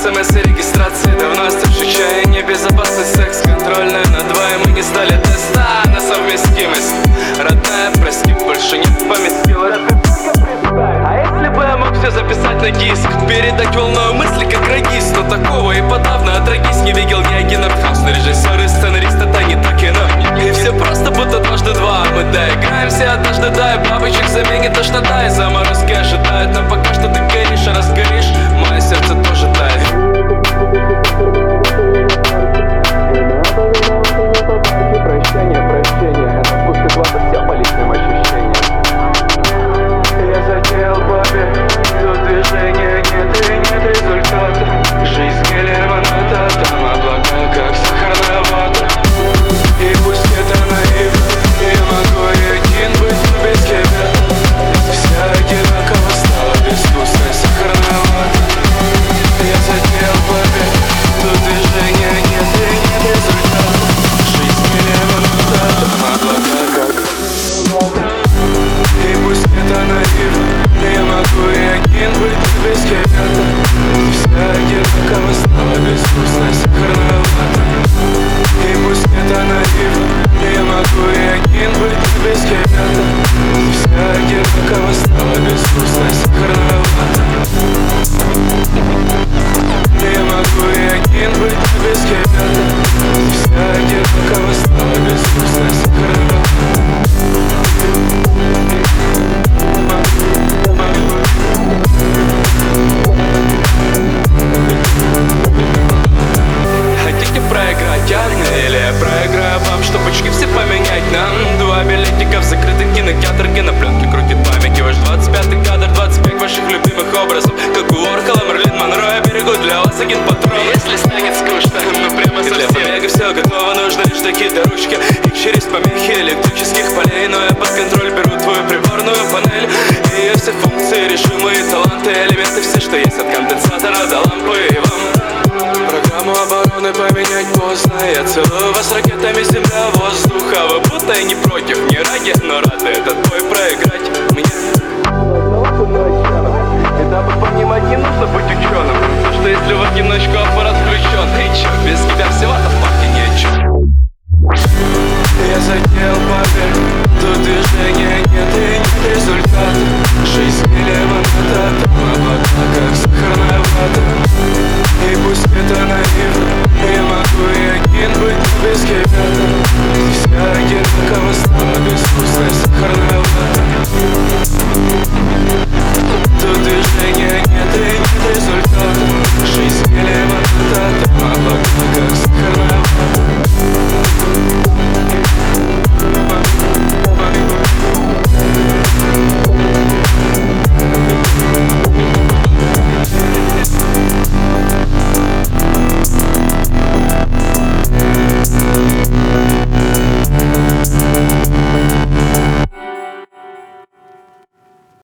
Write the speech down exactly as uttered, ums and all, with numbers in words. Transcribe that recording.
смс и регистрации. Давно остывший чай, небезопасный секс, контрольная на два, и мы не стали теста на совместимость. Родная, прости, больше нет памяти. А если бы я мог все записать на диск, передать волною мысли, как радист, но такого и подавно отрагись не видел я кинопхаусный режиссер и сценарист, это не то кино. И все просто будто дважды два. Мы доиграемся однажды, да, и бабочек заменит тошнота, и заморозки ожидают, но пока что ты горишь, а разгоришь, мое сердце тоже тает. Прощение, прощение, это пустых глазах все по личным ощущениям. Я затеял папе, тут движения нет и нет результата. Жизнь не лимонада, там облака, как сахарная вата. И пусть это наивно, я могу один быть, но без тебя. Вся одинаково стала безвкусная сахарная вата. Я затеял папе, тут движения нет и нет результата. Жизнь не лимонада, там облака, как. И пусть это наивно, я могу и один быть, но без тебя. Вся одинаково стала безвкусная сахарная вата. И пусть это наивно, я могу и один быть, но без тебя. Вся одинаково стала безвкусная сахарная вата. Я могу и один быть, но без тебя. Вся одинаково стала безвкусная сахарная вата. Хотите проиграть, Анна, или я проиграю вам, чтобы очки все поменять нам? Два билетика в закрытый кинотеатр, кинопленки крутит память. И ваш двадцать пятый кадр, двадцать пять ваших любимых образов, как у Уорхола, Мерлин Монро. Я берегу для вас один патрон. Если станет скучно, ну прямо совсем. Для побега все готово, нужно лишь такие-то ручки. И через помехи электрических полей. Но я под контроль беру твою приборную панель. И ее все функции, режимы и таланты, элементы все, что есть, от конденсатора до лампы. И вам программу обороны поменять поздно. Я целую вас ракетами земля-воздух. А вы будто и не против, не ради, но рады этот бой проиграть мне. Этапы понимать не нужно быть ученым. То, что если в одиночку аппарат включен, и чё, без тебя всего-то в парке ни о чем. Я затеял папе, тут движения нет и нет результата. Жизнь не лимонада, там облака, как сахарная вата. И пусть это наивно, я могу и один быть, но без тебя. Вся одинаково стала безвкусная